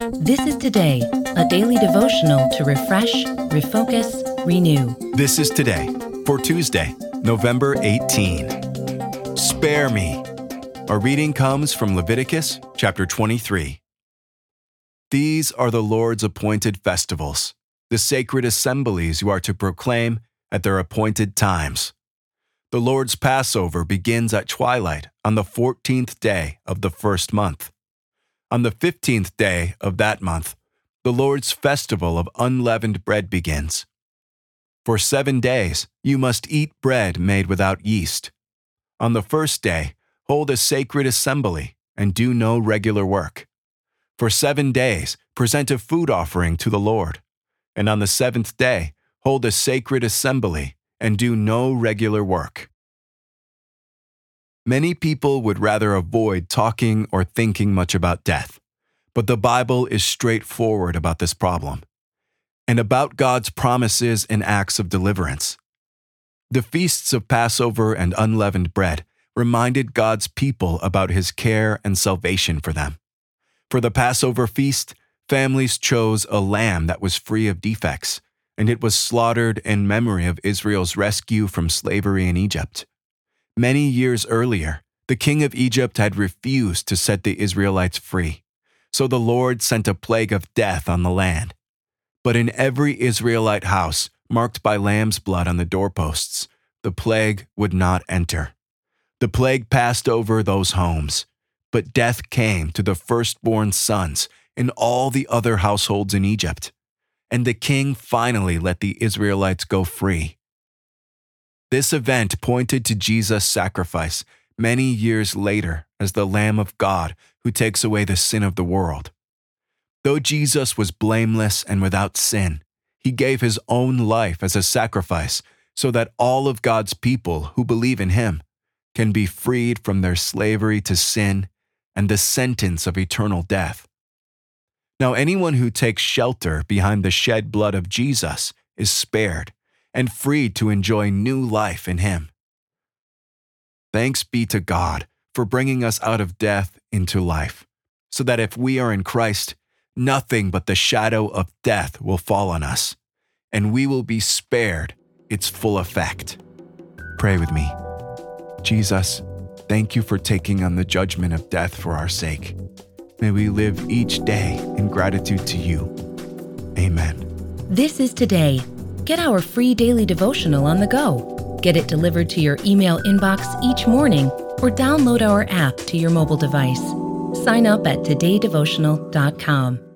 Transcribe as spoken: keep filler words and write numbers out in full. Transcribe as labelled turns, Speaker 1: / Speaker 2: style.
Speaker 1: This is Today, a daily devotional to refresh, refocus, renew.
Speaker 2: This is Today for Tuesday, November eighteenth. Spare me. Our reading comes from Leviticus chapter twenty-three. These are the Lord's appointed festivals, the sacred assemblies you are to proclaim at their appointed times. The Lord's Passover begins at twilight on the fourteenth day of the first month. On the fifteenth day of that month, the Lord's festival of unleavened bread begins. For seven days you must eat bread made without yeast. On the first day, hold a sacred assembly and do no regular work. For seven days, present a food offering to the Lord. And on the seventh day, hold a sacred assembly and do no regular work. Many people would rather avoid talking or thinking much about death, but the Bible is straightforward about this problem and about God's promises and acts of deliverance. The feasts of Passover and unleavened bread reminded God's people about His care and salvation for them. For the Passover feast, families chose a lamb that was free of defects, and it was slaughtered in memory of Israel's rescue from slavery in Egypt. Many years earlier, the king of Egypt had refused to set the Israelites free, so the Lord sent a plague of death on the land. But in every Israelite house, marked by lamb's blood on the doorposts, the plague would not enter. The plague passed over those homes, but death came to the firstborn sons in all the other households in Egypt, and the king finally let the Israelites go free. This event pointed to Jesus' sacrifice many years later as the Lamb of God who takes away the sin of the world. Though Jesus was blameless and without sin, He gave His own life as a sacrifice so that all of God's people who believe in Him can be freed from their slavery to sin and the sentence of eternal death. Now, anyone who takes shelter behind the shed blood of Jesus is spared and freed to enjoy new life in Him. Thanks be to God for bringing us out of death into life, so that if we are in Christ, nothing but the shadow of death will fall on us, and we will be spared its full effect. Pray with me. Jesus, thank You for taking on the judgment of death for our sake. May we live each day in gratitude to You. Amen.
Speaker 1: This is Today. Get our free daily devotional on the go. Get it delivered to your email inbox each morning or download our app to your mobile device. Sign up at today devotional dot com.